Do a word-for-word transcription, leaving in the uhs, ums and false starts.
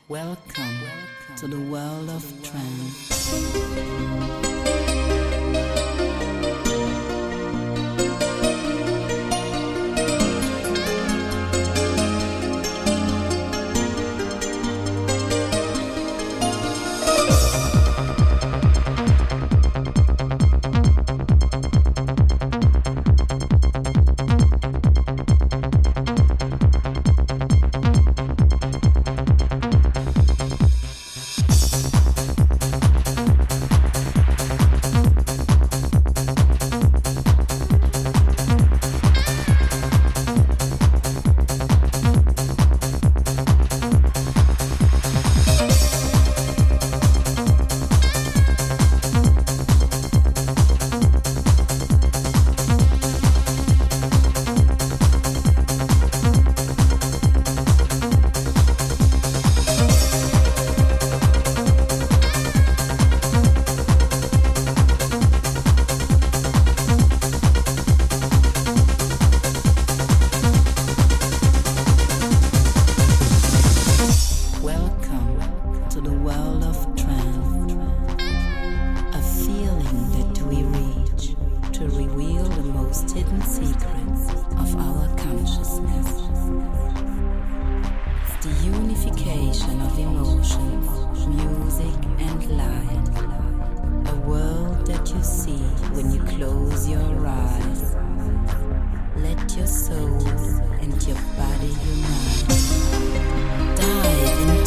Welcome to the world of trance. Hidden secrets of our consciousness. It's the unification of emotions, music and light. A world that you see when you close your eyes. Let your soul and your body unite. Dive into